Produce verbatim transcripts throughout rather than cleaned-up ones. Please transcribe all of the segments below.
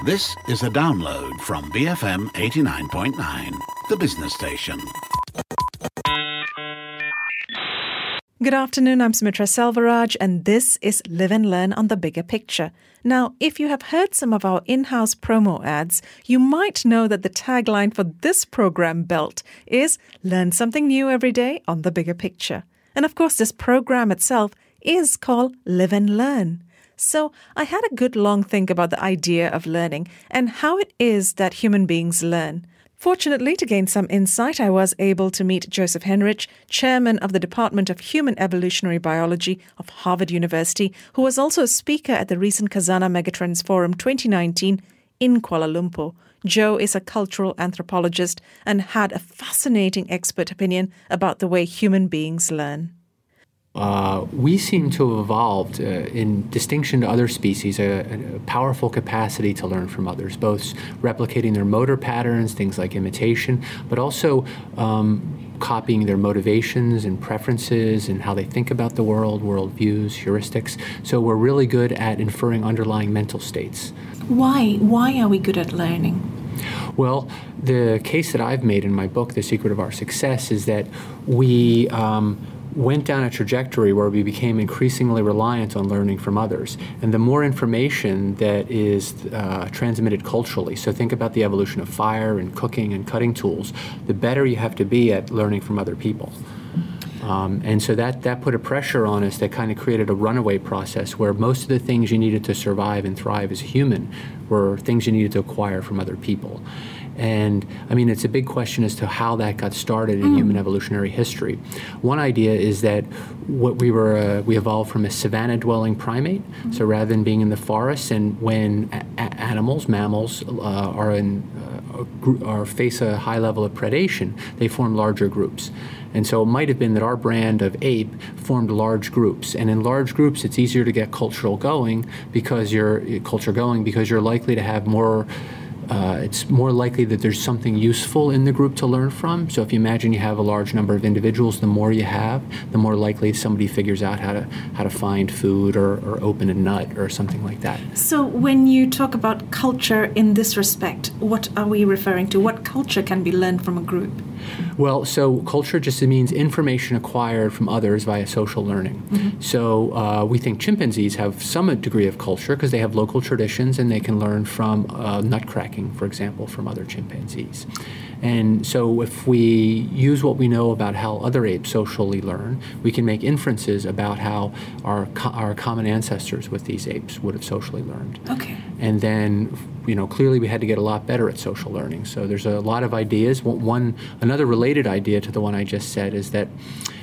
This is a download from B F M eighty-nine point nine, the business station. Good afternoon, I'm Sumitra Selvaraj, and this is Live and Learn on the Bigger Picture. Now, if you have heard some of our in-house promo ads, you might know that the tagline for this program belt is Learn something new every day on the bigger picture. And of course, this program itself is called Live and Learn. So I had a good long think about the idea of learning and how it is that human beings learn. Fortunately, to gain some insight, I was able to meet Joseph Henrich, chairman of the Department of Human Evolutionary Biology of Harvard University, who was also a speaker at the recent Kazana Megatrends Forum twenty nineteen in Kuala Lumpur. Joe is a cultural anthropologist and had a fascinating expert opinion about the way human beings learn. Uh, we seem to have evolved, uh, in distinction to other species, a, a powerful capacity to learn from others, both replicating their motor patterns, things like imitation, but also um, copying their motivations and preferences and how they think about the world, worldviews, heuristics. So we're really good at inferring underlying mental states. Why? Why are we good at learning? Well, the case that I've made in my book, The Secret of Our Success, is that we um, went down a trajectory where we became increasingly reliant on learning from others. And the more information that is uh, transmitted culturally, so think about the evolution of fire and cooking and cutting tools, the better you have to be at learning from other people. Um, and so that, that put a pressure on us that kind of created a runaway process where most of the things you needed to survive and thrive as a human were things you needed to acquire from other people. And I mean, it's a big question as to how that got started in mm. human evolutionary history. One idea is that what we were, uh, we evolved from a savanna-dwelling primate. Mm. So rather than being in the forest, and when a- animals, mammals, uh, are in, uh, are face a high level of predation, they form larger groups. And so it might have been that our brand of ape formed large groups. And in large groups, it's easier to get cultural going because you're culture going because you're likely to have more. Uh, it's more likely that there's something useful in the group to learn from. So if you imagine you have a large number of individuals, the more you have, the more likely somebody figures out how to how to find food or, or open a nut or something like that. So when you talk about culture in this respect, what are we referring to? What culture can be learned from a group? Well, so culture just means information acquired from others via social learning. Mm-hmm. So uh, we think chimpanzees have some degree of culture because they have local traditions and they can learn from uh, nutcracking, for example, from other chimpanzees. And so if we use what we know about how other apes socially learn, we can make inferences about how our co- our common ancestors with these apes would have socially learned. Okay. And then, you know, clearly we had to get a lot better at social learning. So there's a lot of ideas. One, another related idea to the one I just said is that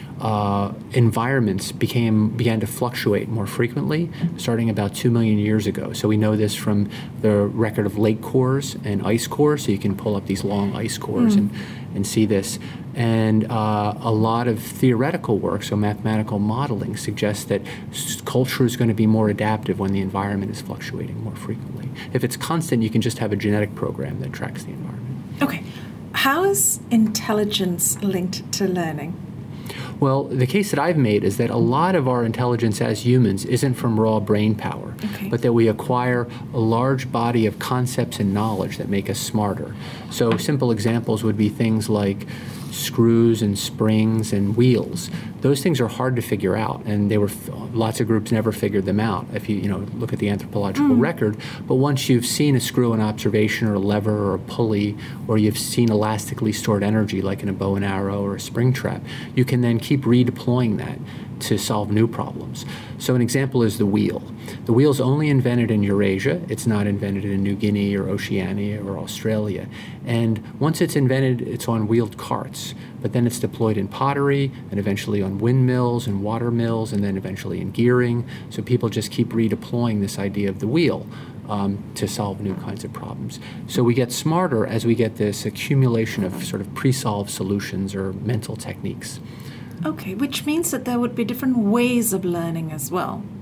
Uh, environments became began to fluctuate more frequently, starting about two million years ago. So we know this from the record of lake cores and ice cores. So you can pull up these long ice cores mm. and, and see this. And uh, a lot of theoretical work, so mathematical modeling, suggests that s- culture is going to be more adaptive when the environment is fluctuating more frequently. If it's constant, you can just have a genetic program that tracks the environment. Okay. How is intelligence linked to learning? Well, the case that I've made is that a lot of our intelligence as humans isn't from raw brain power, okay. but that we acquire a large body of concepts and knowledge that make us smarter. So simple examples would be things like screws and springs and wheels. Those things are hard to figure out, and they were lots of groups never figured them out if you you know look at the anthropological mm. record. But once you've seen a screw in observation or a lever or a pulley, or you've seen elastically stored energy like in a bow and arrow or a spring trap, you can then keep redeploying that to solve new problems. So an example is the wheel. The wheel's only invented in Eurasia. It's not invented in New Guinea or Oceania or Australia. And once it's invented, it's on wheeled carts. But then it's deployed in pottery and eventually on windmills and water mills and then eventually in gearing. So people just keep redeploying this idea of the wheel um, to solve new kinds of problems. So we get smarter as we get this accumulation of sort of pre-solved solutions or mental techniques. Okay, which means that there would be different ways of learning as well.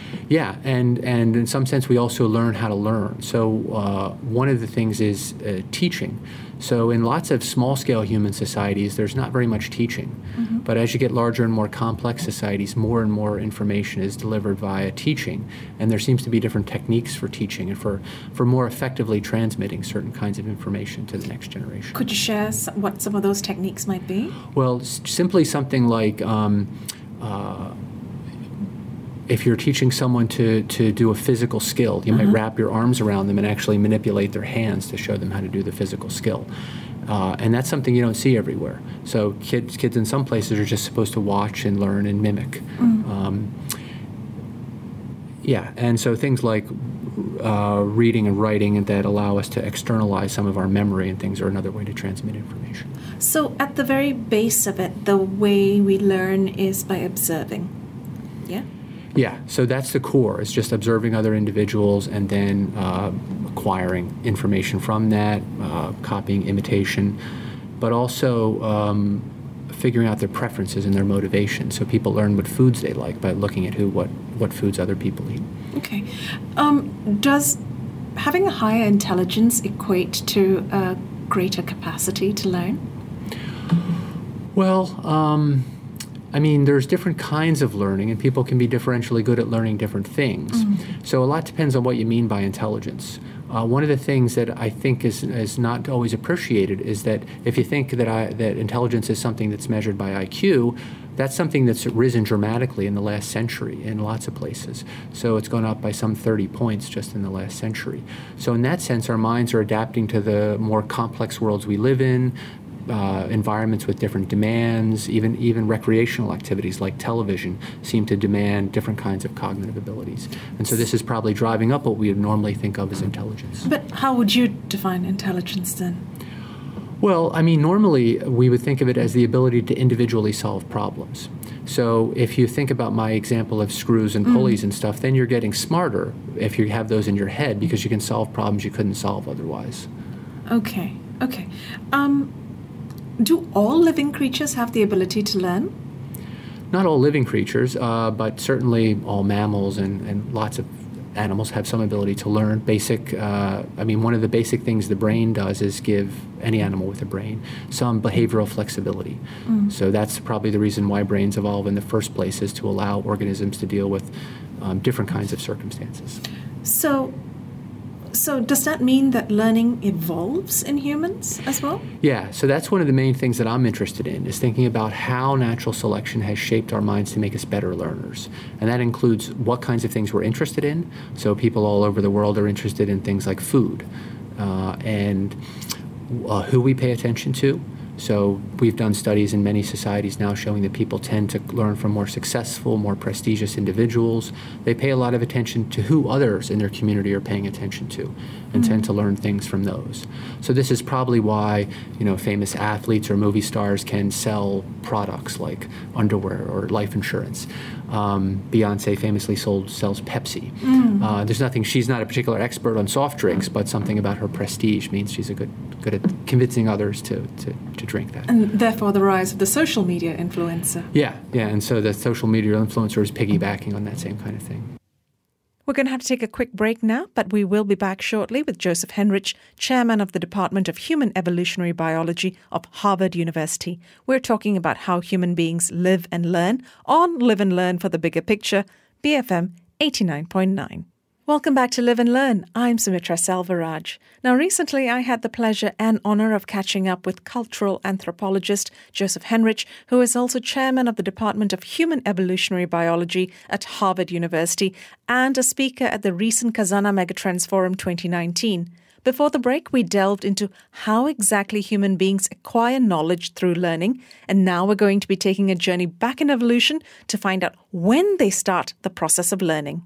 Yeah, and, and in some sense we also learn how to learn. So uh, one of the things is uh, teaching. So in lots of small-scale human societies, there's not very much teaching. Mm-hmm. But as you get larger and more complex societies, more and more information is delivered via teaching. And there seems to be different techniques for teaching and for, for more effectively transmitting certain kinds of information to the next generation. Could you share some, what some of those techniques might be? Well, s- simply something like um, uh, if you're teaching someone to, to do a physical skill, you uh-huh. might wrap your arms around them and actually manipulate their hands to show them how to do the physical skill. Uh, and that's something you don't see everywhere. So kids, kids in some places are just supposed to watch and learn and mimic. Mm. Um, yeah, and so things like uh, reading and writing that allow us to externalize some of our memory and things are another way to transmit information. So at the very base of it, the way we learn is by observing, yeah? Yeah, so that's the core. It's just observing other individuals and then uh, acquiring information from that, uh, copying, imitation, but also um, figuring out their preferences and their motivation. So people learn what foods they like by looking at who, what, what foods other people eat. Okay. Um, does having a higher intelligence equate to a greater capacity to learn? Well, um, I mean, there's different kinds of learning, and people can be differentially good at learning different things. Mm-hmm. So a lot depends on what you mean by intelligence. Uh, one of the things that I think is is not always appreciated is that if you think that I, that intelligence is something that's measured by I Q, that's something that's risen dramatically in the last century in lots of places. So it's gone up by some thirty points just in the last century. So in that sense, our minds are adapting to the more complex worlds we live in, Uh, environments with different demands, even even recreational activities like television seem to demand different kinds of cognitive abilities. And so this is probably driving up what we would normally think of as intelligence. But how would you define intelligence then? Well, I mean, normally we would think of it as the ability to individually solve problems. So if you think about my example of screws and pulleys mm. and stuff, then you're getting smarter if you have those in your head because you can solve problems you couldn't solve otherwise. Okay, okay. Um, Do all living creatures have the ability to learn? Not all living creatures, uh, but certainly all mammals and, and lots of animals have some ability to learn. Basic, uh, I mean, one of the basic things the brain does is give any animal with a brain some behavioral flexibility. Mm. So that's probably the reason why brains evolve in the first place, is to allow organisms to deal with um, different kinds of circumstances. So, So does that mean that learning evolves in humans as well? Yeah, so that's one of the main things that I'm interested in, is thinking about how natural selection has shaped our minds to make us better learners. And that includes what kinds of things we're interested in. So people all over the world are interested in things like food uh, and uh, who we pay attention to. So we've done studies in many societies now showing that people tend to learn from more successful, more prestigious individuals. They pay a lot of attention to who others in their community are paying attention to and mm-hmm. tend to learn things from those. So this is probably why, you know, famous athletes or movie stars can sell products like underwear or life insurance. Um, Beyonce famously sold sells Pepsi. Mm. Uh, there's nothing, she's not a particular expert on soft drinks, but something about her prestige means she's a good good at convincing others to, to, to drink that. And therefore the rise of the social media influencer. Yeah, yeah, and so the social media influencer is piggybacking on that same kind of thing. We're going to have to take a quick break now, but we will be back shortly with Joseph Henrich, chairman of the Department of Human Evolutionary Biology of Harvard University. We're talking about how human beings live and learn on Live and Learn for the Bigger Picture, B F M eighty-nine point nine. Welcome back to Live and Learn. I'm Sumitra Selvaraj. Now, recently I had the pleasure and honour of catching up with cultural anthropologist Joseph Henrich, who is also chairman of the Department of Human Evolutionary Biology at Harvard University and a speaker at the recent Kazana Megatrends Forum twenty nineteen. Before the break, we delved into how exactly human beings acquire knowledge through learning, and now we're going to be taking a journey back in evolution to find out when they start the process of learning.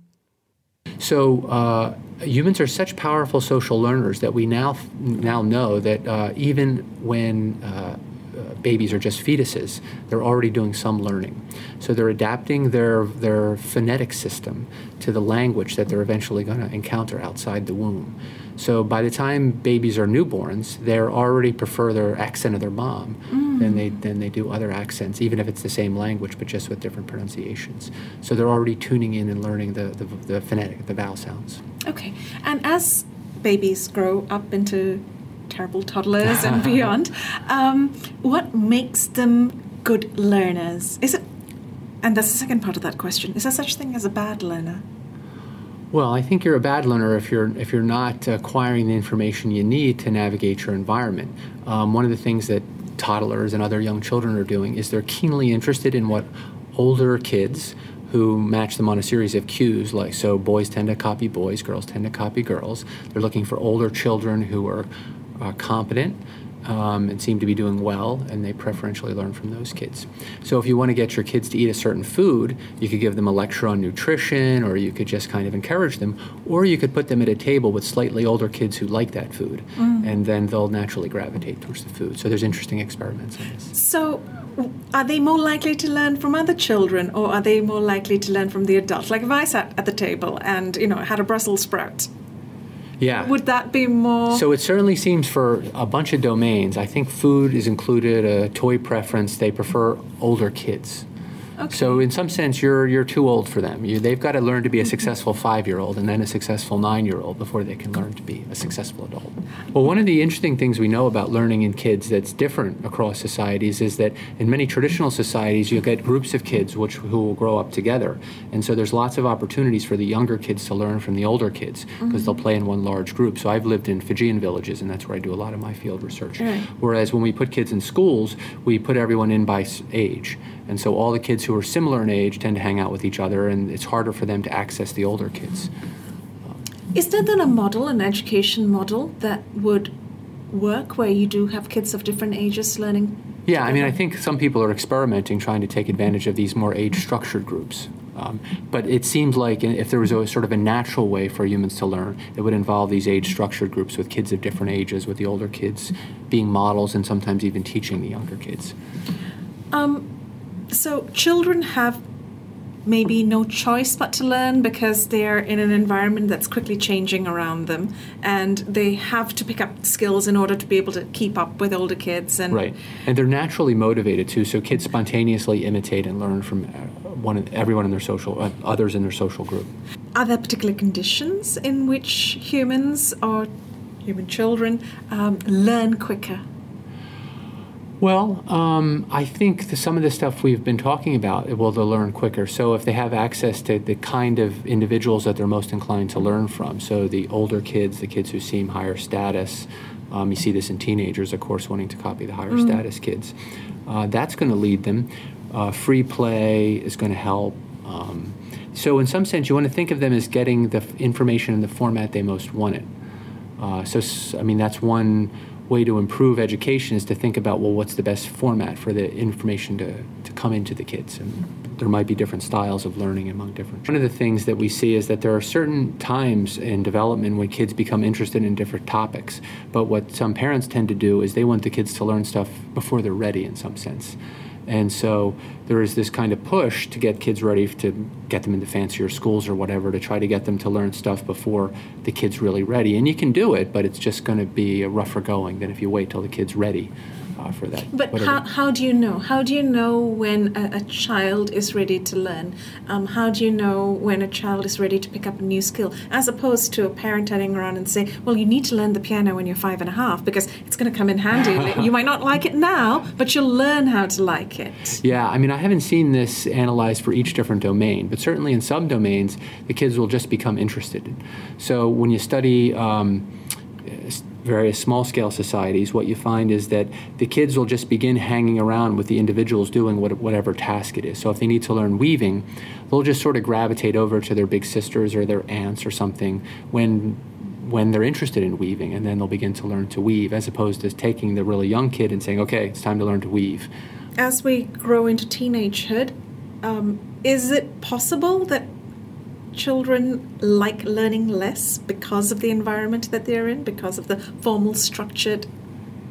So uh, humans are such powerful social learners that we now now know that uh, even when uh, babies are just fetuses, they're already doing some learning. So they're adapting their their phonetic system to the language that they're eventually going to encounter outside the womb. So by the time babies are newborns, they already prefer their accent of their mom mm. than they than they do other accents, even if it's the same language, but just with different pronunciations. So they're already tuning in and learning the, the, the phonetic, the vowel sounds. Okay. And as babies grow up into terrible toddlers and beyond, um, what makes them good learners? Is it, and that's the second part of that question, is there such thing as a bad learner? Well, I think you're a bad learner if you're if you're not acquiring the information you need to navigate your environment. Um, one of the things that toddlers and other young children are doing is they're keenly interested in what older kids who match them on a series of cues, like so boys tend to copy boys, girls tend to copy girls. They're looking for older children who are uh, competent, Um, and seem to be doing well, and they preferentially learn from those kids. So if you want to get your kids to eat a certain food, you could give them a lecture on nutrition, or you could just kind of encourage them, or you could put them at a table with slightly older kids who like that food, mm. and then they'll naturally gravitate towards the food. So there's interesting experiments on this. So are they more likely to learn from other children, or are they more likely to learn from the adults? Like if I sat at the table and, you know, had a Brussels sprout, yeah. would that be more? So it certainly seems for a bunch of domains. I think food is included, a toy preference. They prefer older kids. Okay. So in some sense, you're you're too old for them. You, they've got to learn to be a successful five-year-old and then a successful nine-year-old before they can learn to be a successful adult. Well, one of the interesting things we know about learning in kids that's different across societies is that in many traditional societies, you get groups of kids which who will grow up together. And so there's lots of opportunities for the younger kids to learn from the older kids because mm-hmm. they'll play in one large group. So I've lived in Fijian villages, and that's where I do a lot of my field research. Right. Whereas when we put kids in schools, we put everyone in by age. And so all the kids who are similar in age tend to hang out with each other, and it's harder for them to access the older kids. Is there then a model, an education model, that would work where you do have kids of different ages learning? Yeah, together? I mean, I think some people are experimenting, trying to take advantage of these more age-structured groups. Um, but it seems like if there was a sort of a natural way for humans to learn, it would involve these age-structured groups with kids of different ages, with the older kids being models and sometimes even teaching the younger kids. Um. So children have maybe no choice but to learn because they're in an environment that's quickly changing around them, and they have to pick up skills in order to be able to keep up with older kids. And right, and they're naturally motivated too. So kids spontaneously imitate and learn from one, everyone in their social, uh, others in their social group. Are there particular conditions in which humans or human children um, learn quicker? Well, um, I think the, some of the stuff we've been talking about, well, they'll learn quicker. So if they have access to the kind of individuals that they're most inclined to learn from, so the older kids, the kids who seem higher status, um, you see this in teenagers, of course, wanting to copy the higher mm. status kids. Uh, that's going to lead them. Uh, free play is going to help. Um, so in some sense, you want to think of them as getting the f- information in the format they most want it. Uh, so, I mean, that's one way to improve education is to think about, well, what's the best format for the information to, to come into the kids? And there might be different styles of learning among different. One of the things that we see is that there are certain times in development when kids become interested in different topics. But what some parents tend to do is they want the kids to learn stuff before they're ready in some sense. And so there is this kind of push to get kids ready to get them into fancier schools or whatever, to try to get them to learn stuff before the kid's really ready. And you can do it, but it's just going to be a rougher going than if you wait till the kid's ready uh, for that. But how, how do you know? How do you know when a, a child is ready to learn? Um, how do you know when a child is ready to pick up a new skill? As opposed to a parent turning around and say, well, you need to learn the piano when you're five and a half because it's going to come in handy. You might not like it now, but you'll learn how to like it. Yeah, I mean, I haven't seen this analyzed for each different domain, but certainly in some domains, the kids will just become interested. So when you study um, various small-scale societies, what you find is that the kids will just begin hanging around with the individuals doing what, whatever task it is. So if they need to learn weaving, they'll just sort of gravitate over to their big sisters or their aunts or something when when they're interested in weaving, and then they'll begin to learn to weave, as opposed to taking the really young kid and saying, okay, it's time to learn to weave. As we grow into teenagehood, um, is it possible that children like learning less because of the environment that they're in, because of the formal, structured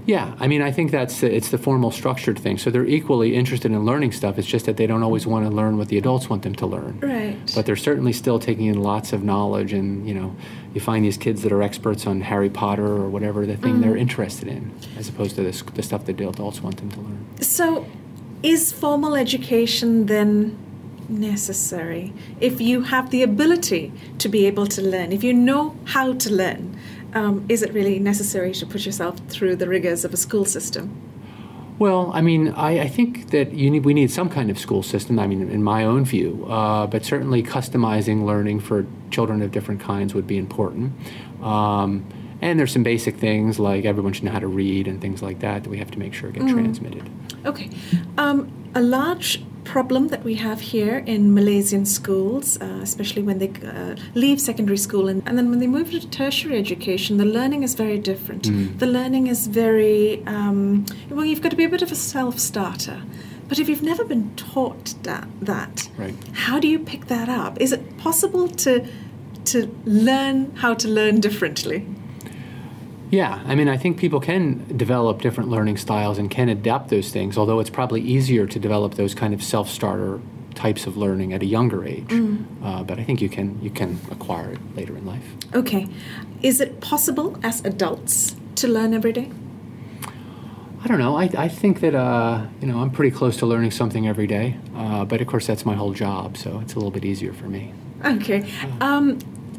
Yeah, I mean, I think that's the, it's the formal structured thing. So they're equally interested in learning stuff. It's just that they don't always want to learn what the adults want them to learn. Right. But they're certainly still taking in lots of knowledge, and you know, you find these kids that are experts on Harry Potter or whatever the thing mm. they're interested in, as opposed to this, the stuff that the adults want them to learn. So, is formal education then necessary if you have the ability to be able to learn, if you know how to learn? Um, is it really necessary to put yourself through the rigors of a school system? Well, I mean, I, I think that you need, we need some kind of school system, I mean, in my own view, uh, but certainly customizing learning for children of different kinds would be important. Um, and there's some basic things like everyone should know how to read and things like that that we have to make sure get mm. transmitted. Okay. Um, a large problem that we have here in Malaysian schools, uh, especially when they uh, leave secondary school and, and then when they move to tertiary education, the learning is very different. Mm. The learning is very, um, well, you've got to be a bit of a self-starter. But if you've never been taught that, that right. how do you pick that up? Is it possible to to learn how to learn differently? Yeah, I mean, I think people can develop different learning styles and can adapt those things, although it's probably easier to develop those kind of self-starter types of learning at a younger age. Mm. Uh, but I think you can you can acquire it later in life. Okay. Is it possible as adults to learn every day? I don't know. I, I think that, uh, you know, I'm pretty close to learning something every day. Uh, but, of course, that's my whole job, so it's a little bit easier for me. Okay. Um,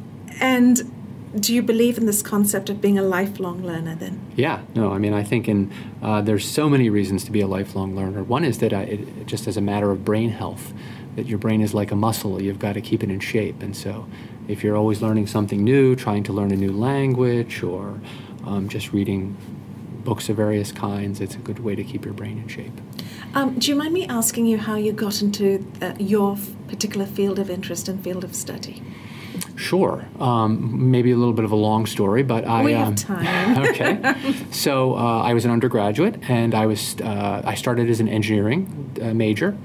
and do you believe in this concept of being a lifelong learner then? Yeah. No, I mean, I think in uh, there's so many reasons to be a lifelong learner. One is that I, it, just as a matter of brain health, that your brain is like a muscle. You've got to keep it in shape. And so if you're always learning something new, trying to learn a new language, or um, just reading books of various kinds, it's a good way to keep your brain in shape. Um, do you mind me asking you how you got into uh, your particular field of interest and field of study? Sure. Um, maybe a little bit of a long story, but I... We have um, time. Okay. So uh, I was an undergraduate, and I was uh, I started as an engineering uh, major,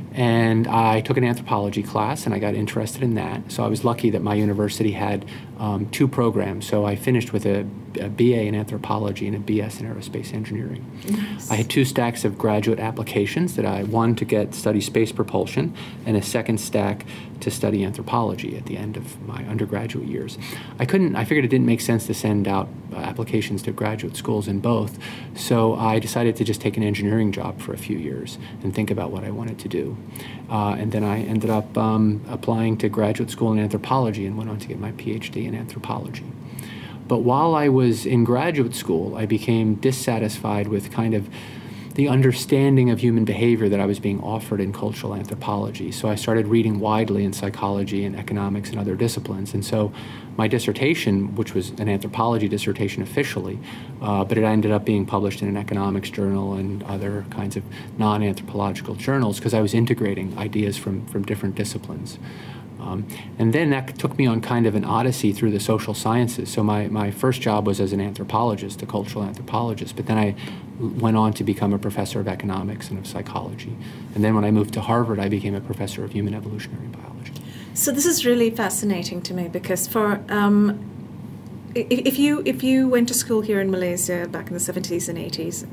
and I took an anthropology class, and I got interested in that. So I was lucky that my university had um, two programs. So I finished with a, a B A in anthropology and a B S in aerospace engineering. Nice. I had two stacks of graduate applications that I, one to get study space propulsion, and a second stack to study anthropology at the end of my undergraduate years. I couldn't, I figured it didn't make sense to send out uh, applications to graduate schools in both, so I decided to just take an engineering job for a few years and think about what I wanted to do. Uh, and then I ended up um, applying to graduate school in anthropology and went on to get my P H D in anthropology. But while I was in graduate school, I became dissatisfied with kind of the understanding of human behavior that I was being offered in cultural anthropology. So I started reading widely in psychology and economics and other disciplines. And so my dissertation, which was an anthropology dissertation officially, uh, but it ended up being published in an economics journal and other kinds of non-anthropological journals because I was integrating ideas from, from different disciplines. Um, and then that took me on kind of an odyssey through the social sciences. So my, my first job was as an anthropologist, a cultural anthropologist, but then I went on to become a professor of economics and of psychology. And then when I moved to Harvard, I became a professor of human evolutionary biology. So this is really fascinating to me because for um, if, if you if you went to school here in Malaysia back in the seventies and eighties,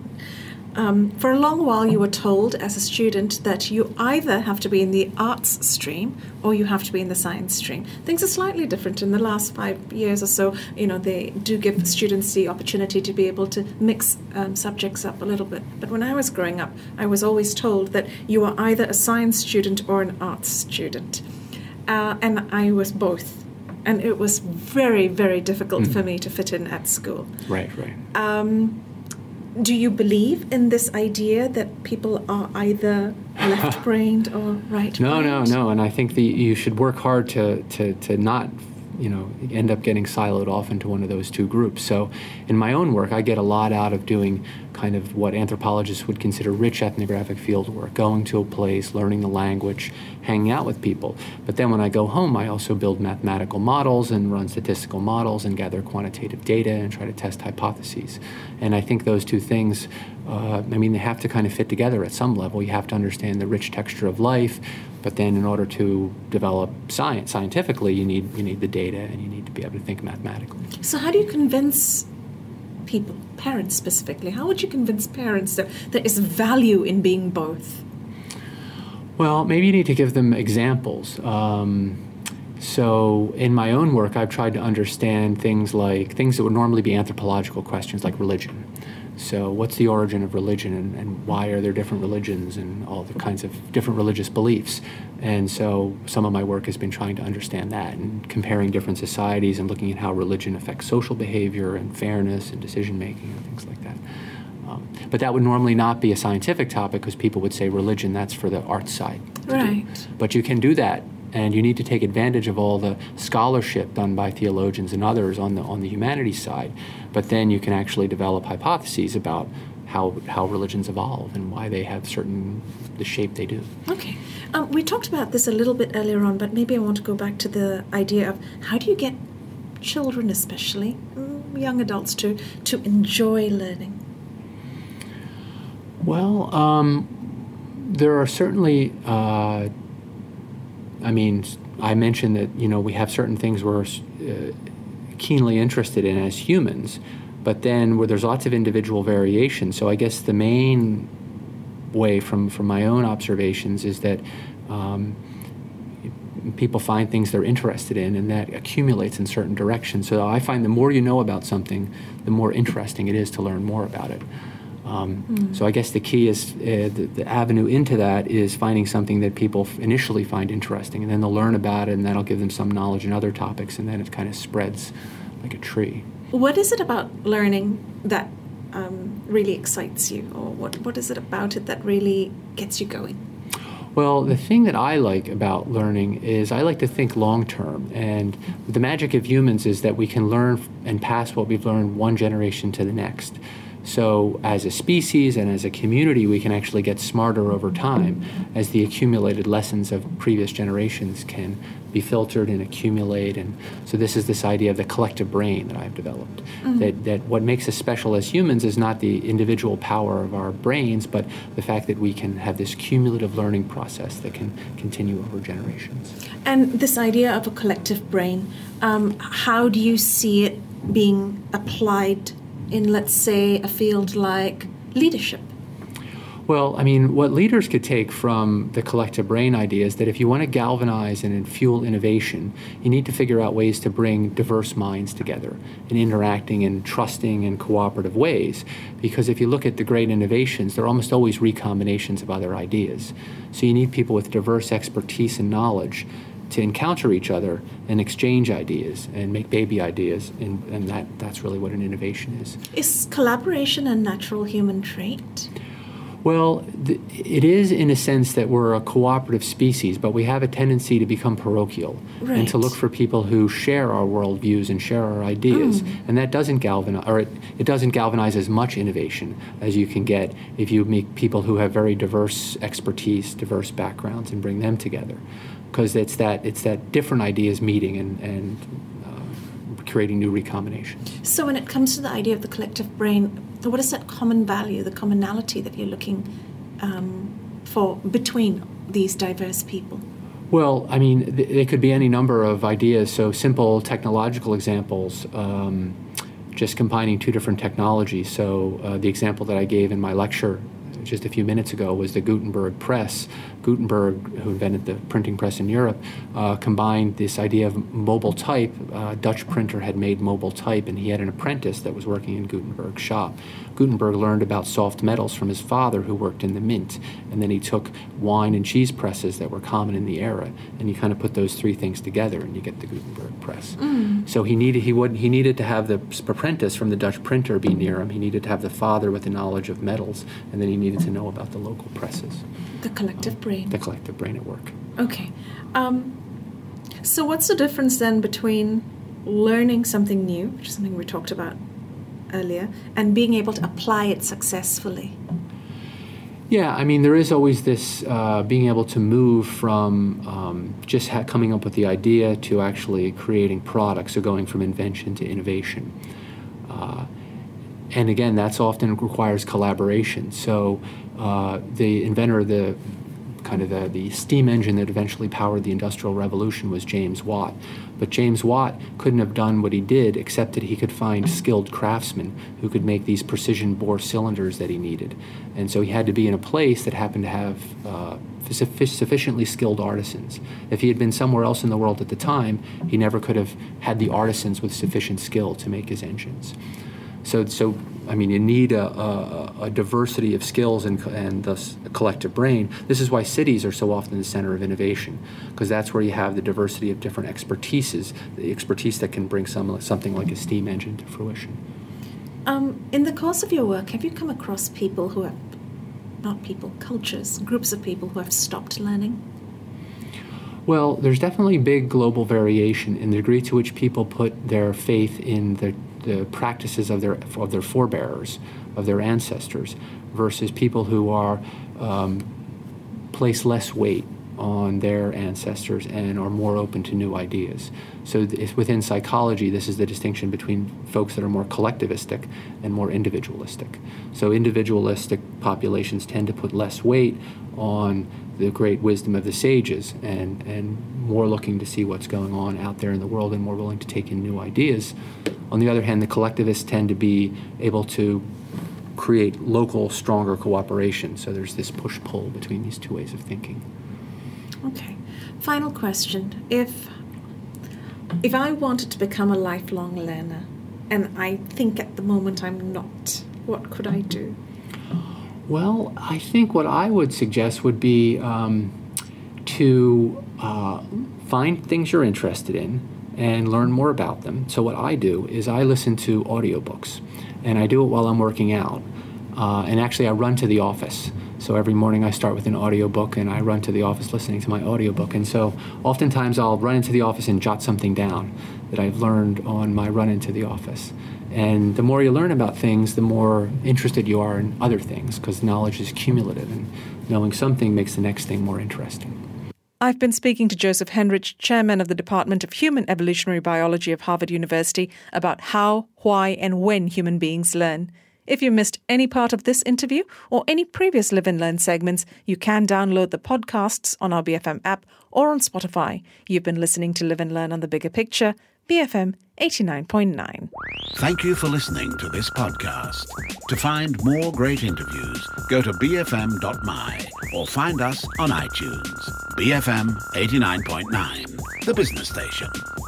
Um, for a long while you were told as a student that you either have to be in the arts stream or you have to be in the science stream. Things are slightly different in the last five years or so. You know, they do give students the opportunity to be able to mix um, subjects up a little bit. But when I was growing up, I was always told that you are either a science student or an arts student. Uh, and I was both. And it was very, very difficult mm. for me to fit in at school. Right, right. Um, Do you believe in this idea that people are either left-brained or right-brained? No, no, no. And I think the, you should work hard to, to, to not, you know, end up getting siloed off into one of those two groups. So in my own work, I get a lot out of doing kind of what anthropologists would consider rich ethnographic field work, going to a place, learning the language, hanging out with people. But then when I go home, I also build mathematical models and run statistical models and gather quantitative data and try to test hypotheses. And I think those two things, uh, I mean, they have to kind of fit together at some level. You have to understand the rich texture of life, but then in order to develop science scientifically, you need you need the data and you need to be able to think mathematically. So how do you convince people, parents specifically? How would you convince parents that there is value in being both? Well, maybe you need to give them examples. Um, so in my own work, I've tried to understand things like, things that would normally be anthropological questions like religion. So what's the origin of religion, and, and why are there different religions and all the kinds of different religious beliefs? And so some of my work has been trying to understand that and comparing different societies and looking at how religion affects social behavior and fairness and decision-making and things like that. Um, but that would normally not be a scientific topic because people would say religion, that's for the arts side. Right. But you can do that, and you need to take advantage of all the scholarship done by theologians and others on the on the humanities side. But then you can actually develop hypotheses about how how religions evolve and why they have certain the shape they do. Okay. Um, we talked about this a little bit earlier on, but maybe I want to go back to the idea of how do you get children, especially mm, young adults too, to enjoy learning? Well, um, there are certainly. Uh, I mean, I mentioned that, you know, we have certain things we're uh, keenly interested in as humans, but then where there's lots of individual variation. So I guess the main way from, from my own observations is that um, people find things they're interested in, and that accumulates in certain directions. So I find the more you know about something, the more interesting it is to learn more about it. Um, mm. So I guess the key is uh, the, the avenue into that is finding something that people f- initially find interesting, and then they'll learn about it, and that'll give them some knowledge in other topics, and then it kind of spreads like a tree. What is it about learning that um, really excites you, or what, what is it about it that really gets you going? Well, the thing that I like about learning is I like to think long term, and the magic of humans is that we can learn and pass what we've learned one generation to the next. So as a species and as a community, we can actually get smarter over time as the accumulated lessons of previous generations can be filtered and accumulate. And so this is this idea of the collective brain that I've developed, mm-hmm. that, that what makes us special as humans is not the individual power of our brains, but the fact that we can have this cumulative learning process that can continue over generations. And this idea of a collective brain, um, how do you see it being applied in, let's say, a field like leadership? Well, I mean, what leaders could take from the collective brain idea is that if you want to galvanize and fuel innovation, you need to figure out ways to bring diverse minds together and interacting in trusting and cooperative ways. Because if you look at the great innovations, they're almost always recombinations of other ideas. So you need people with diverse expertise and knowledge to encounter each other and exchange ideas and make baby ideas, and, and that, that's really what an innovation is. Is collaboration a natural human trait? Well, th- it is in a sense that we're a cooperative species, but we have a tendency to become parochial right. and to look for people who share our worldviews and share our ideas, mm. and that doesn't galvanize, or it, it doesn't galvanize as much innovation as you can get if you meet people who have very diverse expertise, diverse backgrounds, and bring them together. Because it's that it's that different ideas meeting and, and uh, creating new recombinations. So when it comes to the idea of the collective brain, what is that common value, the commonality that you're looking um, for between these diverse people? Well, I mean, th- there could be any number of ideas. So simple technological examples, um, just combining two different technologies. So uh, the example that I gave in my lecture just a few minutes ago was the Gutenberg press. Gutenberg, who invented the printing press in Europe, uh, combined this idea of mobile type. A Dutch printer had made mobile type, and he had an apprentice that was working in Gutenberg's shop. Gutenberg learned about soft metals from his father, who worked in the mint, and then he took wine and cheese presses that were common in the era, and you kind of put those three things together, and you get the Gutenberg press. Mm. So he needed he would he needed to have the apprentice from the Dutch printer be near him. He needed to have the father with the knowledge of metals, and then he needed to know about the local presses. The collective brain. The collective brain at work. Okay. Um, so what's the difference then between learning something new, which is something we talked about earlier, and being able to apply it successfully? Yeah, I mean, there is always this uh, being able to move from um, just ha- coming up with the idea to actually creating products, so going from invention to innovation. Uh, and again, that's often requires collaboration. So uh, the inventor of the kind of the, the steam engine that eventually powered the Industrial Revolution was James Watt. But James Watt couldn't have done what he did except that he could find skilled craftsmen who could make these precision bore cylinders that he needed. And so he had to be in a place that happened to have uh, sufficiently skilled artisans. If he had been somewhere else in the world at the time, he never could have had the artisans with sufficient skill to make his engines. So, so I mean, you need a, a, a diversity of skills and, and thus a collective brain. This is why cities are so often the center of innovation, because that's where you have the diversity of different expertises, the expertise that can bring some, something like a steam engine to fruition. Um, in the course of your work, have you come across people who have, not people, cultures, groups of people who have stopped learning? Well, there's definitely big global variation in the degree to which people put their faith in the the practices of their of their forebearers, of their ancestors, versus people who are um, place less weight on their ancestors and are more open to new ideas. So if within psychology, this is the distinction between folks that are more collectivistic and more individualistic. So individualistic populations tend to put less weight on the great wisdom of the sages and, and more looking to see what's going on out there in the world and more willing to take in new ideas. On the other hand, the collectivists tend to be able to create local, stronger cooperation. So there's this push-pull between these two ways of thinking. Okay. Final question. If if I wanted to become a lifelong learner, and I think at the moment I'm not, what could I do? Well, I think what I would suggest would be um, to uh, find things you're interested in and learn more about them. So what I do is I listen to audiobooks, and I do it while I'm working out. Uh, and actually, I run to the office. So every morning I start with an audiobook, and I run to the office listening to my audiobook. And so oftentimes I'll run into the office and jot something down that I've learned on my run into the office. And the more you learn about things, the more interested you are in other things, because knowledge is cumulative, and knowing something makes the next thing more interesting. I've been speaking to Joseph Henrich, Chairman of the Department of Human Evolutionary Biology of Harvard University, about how, why, and when human beings learn. If you missed any part of this interview or any previous Live and Learn segments, you can download the podcasts on our B F M app or on Spotify. You've been listening to Live and Learn on the Bigger Picture, B F M eighty-nine point nine. Thank you for listening to this podcast. To find more great interviews, go to b f m dot m y or find us on iTunes. B F M eighty-nine point nine, the business station.